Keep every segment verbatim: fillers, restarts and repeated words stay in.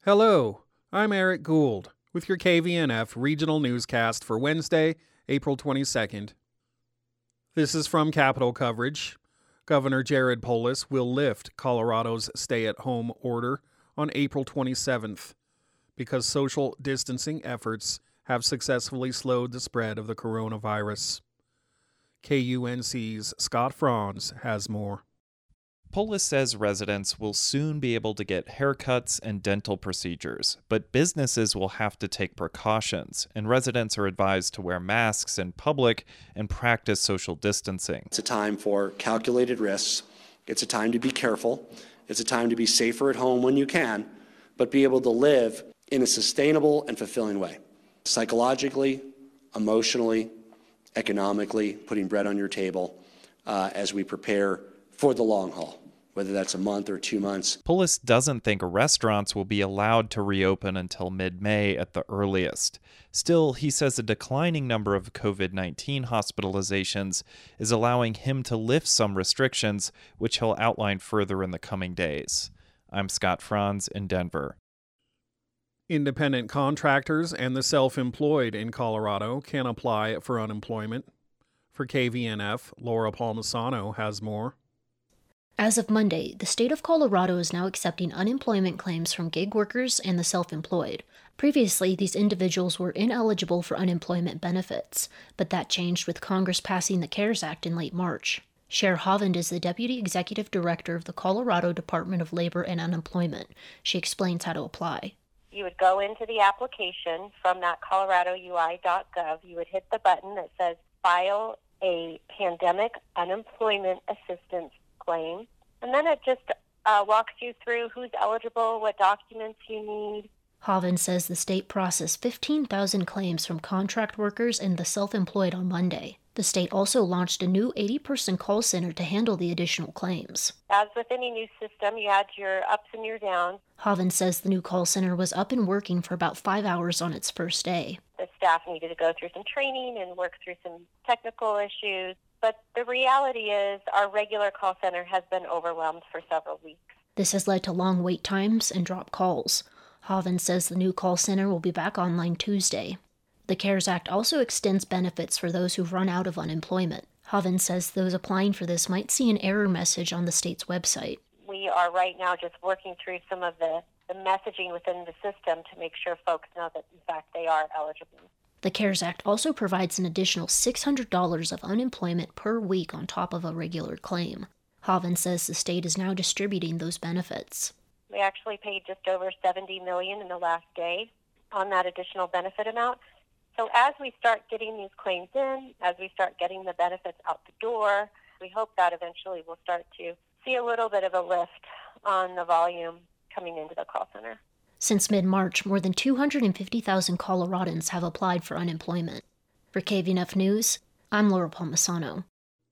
Hello, I'm Eric Gould with your K V N F regional newscast for Wednesday, April twenty-second. This is from Capitol Coverage. Governor Jared Polis will lift Colorado's stay-at-home order on April twenty-seventh because social distancing efforts have successfully slowed the spread of the coronavirus. K U N C's Scott Franz has more. Polis says residents will soon be able to get haircuts and dental procedures, but businesses will have to take precautions, and residents are advised to wear masks in public and practice social distancing. It's a time for calculated risks. It's a time to be careful. It's a time to be safer at home when you can, but be able to live in a sustainable and fulfilling way. Psychologically, emotionally, economically, putting bread on your table uh, as we prepare for the long haul, whether that's a month or two months. Polis doesn't think restaurants will be allowed to reopen until mid-May at the earliest. Still, he says a declining number of covid nineteen hospitalizations is allowing him to lift some restrictions, which he'll outline further in the coming days. I'm Scott Franz in Denver. Independent contractors and the self-employed in Colorado can apply for unemployment. For K V N F, Laura Palmisano has more. As of Monday, the state of Colorado is now accepting unemployment claims from gig workers and the self-employed. Previously, these individuals were ineligible for unemployment benefits, but that changed with Congress passing the CARES Act in late March. Cher Hovland is the Deputy Executive Director of the Colorado Department of Labor and Unemployment. She explains how to apply. You would go into the application from that colorado U I dot gov. You would hit the button that says File a Pandemic Unemployment Assistance Claim, and then it just uh, walks you through who's eligible, what documents you need. Hovland says the state processed fifteen thousand claims from contract workers and the self-employed on Monday. The state also launched a new eighty-person call center to handle the additional claims. As with any new system, you had your ups and your downs. Hovland says the new call center was up and working for about five hours on its first day. The staff needed to go through some training and work through some technical issues. But the reality is our regular call center has been overwhelmed for several weeks. This has led to long wait times and dropped calls. Hovland says the new call center will be back online Tuesday. The CARES Act also extends benefits for those who've run out of unemployment. Hovland says those applying for this might see an error message on the state's website. We are right now just working through some of the, the messaging within the system to make sure folks know that, in fact, they are eligible. The CARES Act also provides an additional six hundred dollars of unemployment per week on top of a regular claim. Hovland says the state is now distributing those benefits. We actually paid just over seventy million dollars in the last day on that additional benefit amount. So as we start getting these claims in, as we start getting the benefits out the door, we hope that eventually we'll start to see a little bit of a lift on the volume coming into the call center. Since mid-March, more than two hundred fifty thousand Coloradans have applied for unemployment. For K V N F News, I'm Laura Palmisano.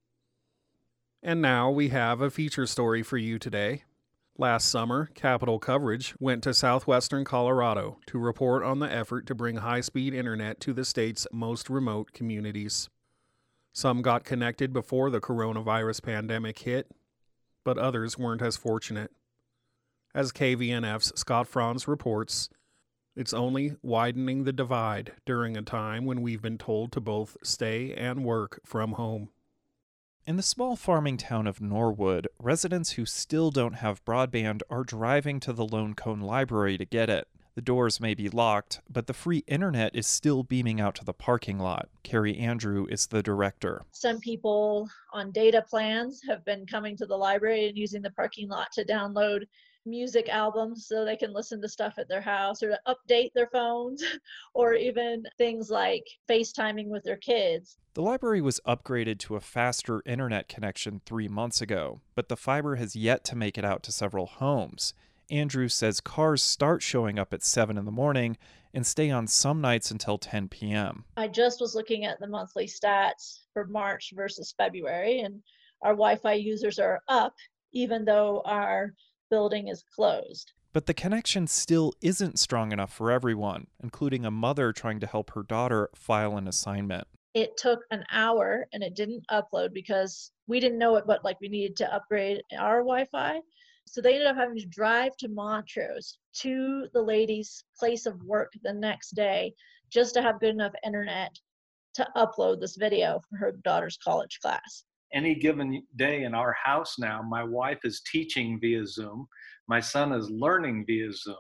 And now we have a feature story for you today. Last summer, Capitol Coverage went to southwestern Colorado to report on the effort to bring high-speed internet to the state's most remote communities. Some got connected before the coronavirus pandemic hit, but others weren't as fortunate. As K V N F's Scott Franz reports, it's only widening the divide during a time when we've been told to both stay and work from home. In the small farming town of Norwood, residents who still don't have broadband are driving to the Lone Cone Library to get it. The doors may be locked, but the free internet is still beaming out to the parking lot. Carrie Andrew is the director. Some people on data plans have been coming to the library and using the parking lot to download music albums so they can listen to stuff at their house or to update their phones or even things like FaceTiming with their kids. The library was upgraded to a faster internet connection three months ago, but the fiber has yet to make it out to several homes. Andrew says cars start showing up at seven in the morning and stay on some nights until ten p.m. I just was looking at the monthly stats for March versus February, and our Wi-Fi users are up even though our building is closed. But the connection still isn't strong enough for everyone, including a mother trying to help her daughter file an assignment. It took an hour and it didn't upload because we didn't know it, but like we needed to upgrade our Wi-Fi. So they ended up having to drive to Montrose to the lady's place of work the next day just to have good enough internet to upload this video for her daughter's college class. Any given day in our house now, my wife is teaching via Zoom. My son is learning via Zoom.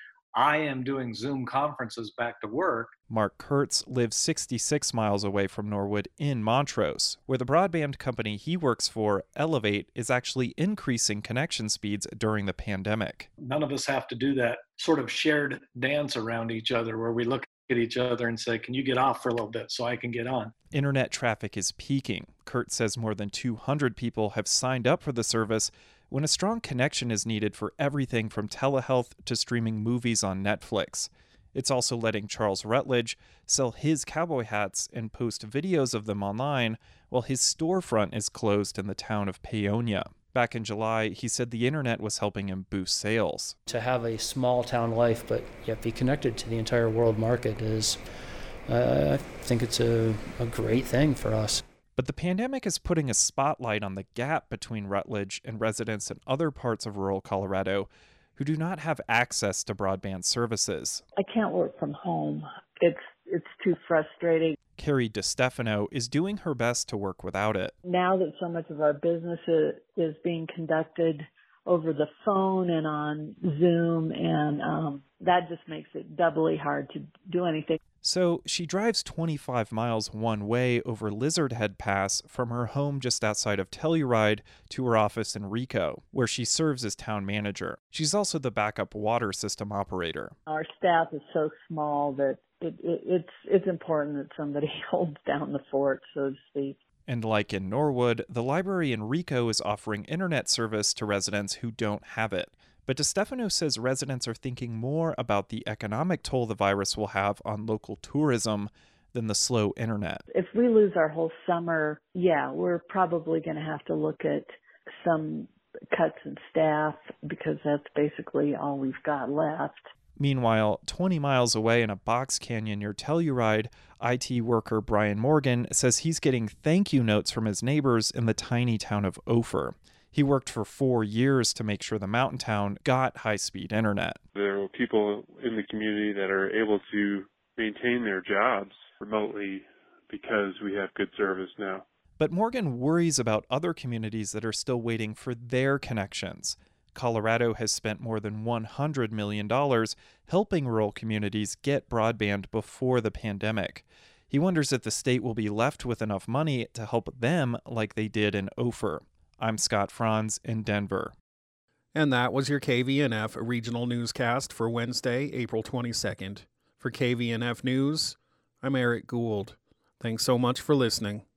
I am doing Zoom conferences back to work. Mark Kurtz lives sixty-six miles away from Norwood in Montrose, where the broadband company he works for, Elevate, is actually increasing connection speeds during the pandemic. None of us have to do that sort of shared dance around each other where we look at each other and say, can you get off for a little bit so I can get on? Internet traffic is peaking. Kurt says more than two hundred people have signed up for the service when a strong connection is needed for everything from telehealth to streaming movies on Netflix. It's also letting Charles Rutledge sell his cowboy hats and post videos of them online while his storefront is closed in the town of Paonia. Back in July, he said the internet was helping him boost sales. To have a small town life but yet be connected to the entire world market is, uh, I think it's a, a great thing for us. But the pandemic is putting a spotlight on the gap between Rutledge and residents in other parts of rural Colorado who do not have access to broadband services. I can't work from home. It's it's too frustrating. Carrie DeStefano is doing her best to work without it. Now that so much of our business is being conducted over the phone and on Zoom, and um, that just makes it doubly hard to do anything. So she drives twenty-five miles one way over Lizard Head Pass from her home just outside of Telluride to her office in Rico, where she serves as town manager. She's also the backup water system operator. Our staff is so small that it, it, it's it's important that somebody holds down the fort, so to speak. And like in Norwood, the library in Rico is offering internet service to residents who don't have it. But DeStefano says residents are thinking more about the economic toll the virus will have on local tourism than the slow internet. If we lose our whole summer, yeah, we're probably going to have to look at some cuts in staff because that's basically all we've got left. Meanwhile, twenty miles away in a box canyon near Telluride, I T worker Brian Morgan says he's getting thank you notes from his neighbors in the tiny town of Ophir. He worked for four years to make sure the mountain town got high-speed internet. There are people in the community that are able to maintain their jobs remotely because we have good service now. But Morgan worries about other communities that are still waiting for their connections. Colorado has spent more than one hundred million dollars helping rural communities get broadband before the pandemic. He wonders if the state will be left with enough money to help them like they did in Ophir. I'm Scott Franz in Denver. And that was your K V N F regional newscast for Wednesday, April twenty-second. For K V N F News, I'm Eric Gould. Thanks so much for listening.